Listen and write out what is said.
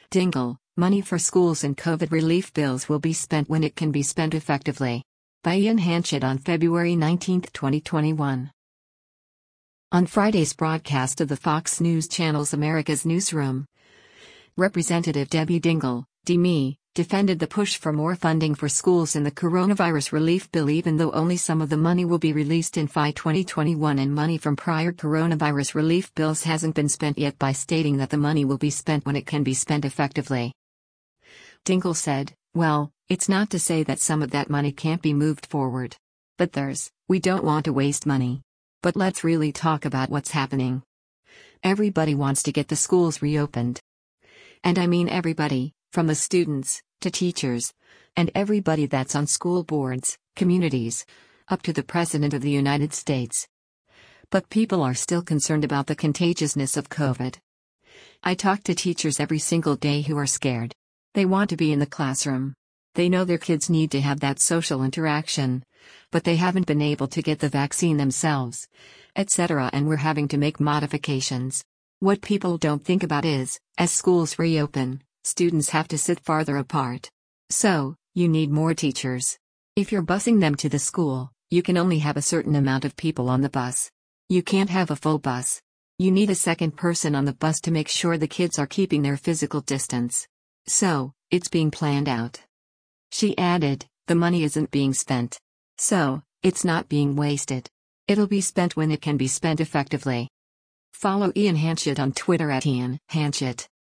Dingle, money for schools and COVID relief bills will be spent when it can be spent effectively. By Ian Hanchett on February 19, 2021. On Friday's broadcast of the Fox News Channel's America's Newsroom, Representative Debbie Dingle, DME, defended the push for more funding for schools in the coronavirus relief bill, even though only some of the money will be released in FY 2021 and money from prior coronavirus relief bills hasn't been spent yet, by stating that the money will be spent when it can be spent effectively. Dingle said, "Well, it's not to say that some of that money can't be moved forward. But we don't want to waste money. But let's really talk about what's happening. Everybody wants to get the schools reopened. And I mean everybody, from the students, to teachers, and everybody that's on school boards, communities, up to the President of the United States. But people are still concerned about the contagiousness of COVID. I talk to teachers every single day who are scared. They want to be in the classroom. They know their kids need to have that social interaction, but they haven't been able to get the vaccine themselves, etc., and we're having to make modifications. What people don't think about is, as schools reopen, students have to sit farther apart. So, you need more teachers. If you're busing them to the school, you can only have a certain amount of people on the bus. You can't have a full bus. You need a second person on the bus to make sure the kids are keeping their physical distance. So, it's being planned out." She added, "The money isn't being spent. So, it's not being wasted. It'll be spent when it can be spent effectively." Follow Ian Hanchett on Twitter @IanHanchett.